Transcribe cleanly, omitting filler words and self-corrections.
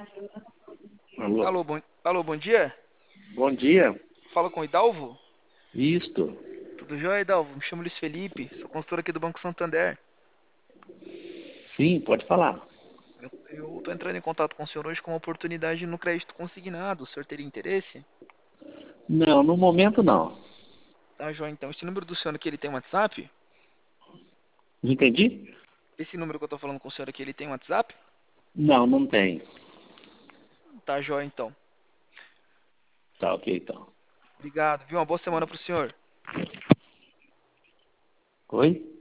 Alô. Alô, bom dia. Bom dia. Fala com o Hidalvo. Isto. Tudo jóia, Hidalvo? Me chamo Luiz Felipe, sou consultor aqui do Banco Santander. Sim, pode falar. Eu tô entrando em contato com o senhor hoje com uma oportunidade no crédito consignado. O senhor teria interesse? Não, no momento não. Tá, jóia, então. Esse número do senhor aqui, ele tem WhatsApp? Não entendi? Esse número que eu tô falando com o senhor aqui, ele tem WhatsApp? Não, não tem. Tá, jóia, então. Tá, ok, então. Obrigado, viu? Uma boa semana pro senhor. Oi?